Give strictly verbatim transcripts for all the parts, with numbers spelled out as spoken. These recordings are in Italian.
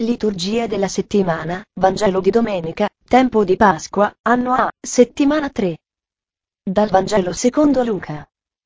Liturgia della settimana, Vangelo di domenica, tempo di Pasqua, anno A, settimana tre. Dal Vangelo secondo Luca.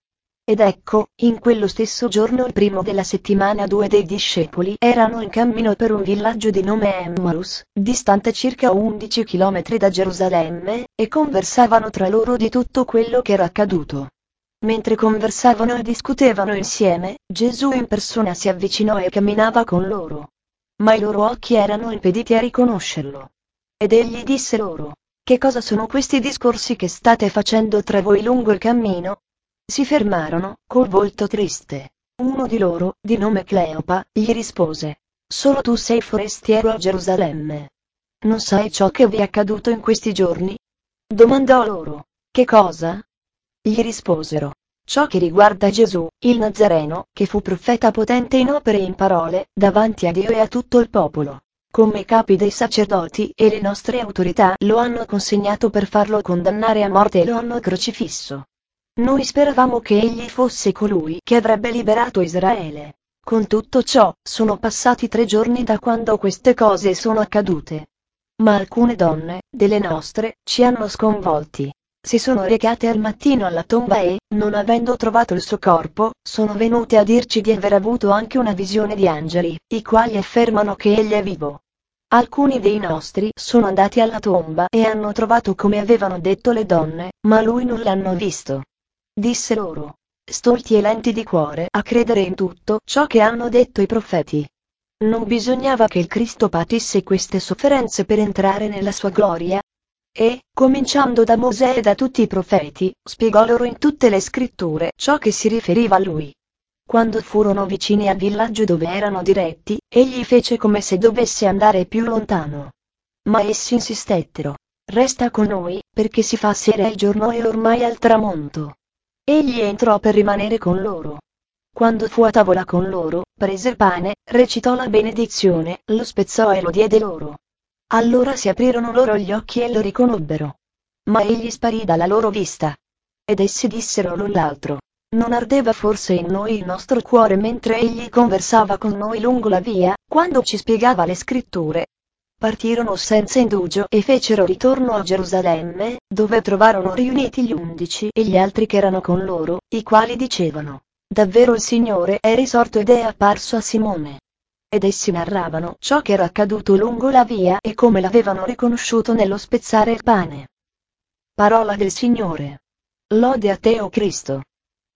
Ed ecco, in quello stesso giorno il primo della settimana due dei discepoli erano in cammino per un villaggio di nome Emmaus, distante circa undici chilometri da Gerusalemme, e conversavano tra loro di tutto quello che era accaduto. Mentre conversavano e discutevano insieme, Gesù in persona si avvicinò e camminava con loro. Ma i loro occhi erano impediti a riconoscerlo. Ed egli disse loro: Che cosa sono questi discorsi che state facendo tra voi lungo il cammino? Si fermarono, col volto triste. Uno di loro, di nome Cleopa, gli rispose: Solo tu sei forestiero a Gerusalemme. Non sai ciò che vi è accaduto in questi giorni? Domandò loro: Che cosa? Gli risposero: Ciò che riguarda Gesù, il Nazareno, che fu profeta potente in opere e in parole, davanti a Dio e a tutto il popolo. Come i capi dei sacerdoti e le nostre autorità lo hanno consegnato per farlo condannare a morte e lo hanno crocifisso. Noi speravamo che egli fosse colui che avrebbe liberato Israele. Con tutto ciò, sono passati tre giorni da quando queste cose sono accadute. Ma alcune donne, delle nostre, ci hanno sconvolti. Si sono recate al mattino alla tomba e, non avendo trovato il suo corpo, sono venute a dirci di aver avuto anche una visione di angeli, i quali affermano che egli è vivo. Alcuni dei nostri sono andati alla tomba e hanno trovato come avevano detto le donne, ma lui non l'hanno visto. Disse loro: Stolti e lenti di cuore a credere in tutto ciò che hanno detto i profeti. Non bisognava che il Cristo patisse queste sofferenze per entrare nella sua gloria? E, cominciando da Mosè e da tutti i profeti, spiegò loro in tutte le scritture ciò che si riferiva a lui. Quando furono vicini al villaggio dove erano diretti, egli fece come se dovesse andare più lontano. Ma essi insistettero: Resta con noi, perché si fa sera il giorno e ormai al tramonto. Egli entrò per rimanere con loro. Quando fu a tavola con loro, prese il pane, recitò la benedizione, lo spezzò e lo diede loro. Allora si aprirono loro gli occhi e lo riconobbero. Ma egli sparì dalla loro vista. Ed essi dissero l'un l'altro: Non ardeva forse in noi il nostro cuore mentre egli conversava con noi lungo la via, quando ci spiegava le scritture? Partirono senza indugio e fecero ritorno a Gerusalemme, dove trovarono riuniti gli undici e gli altri che erano con loro, i quali dicevano: Davvero il Signore è risorto ed è apparso a Simone. Ed essi narravano ciò che era accaduto lungo la via e come l'avevano riconosciuto nello spezzare il pane. Parola del Signore. Lode a te, o Cristo.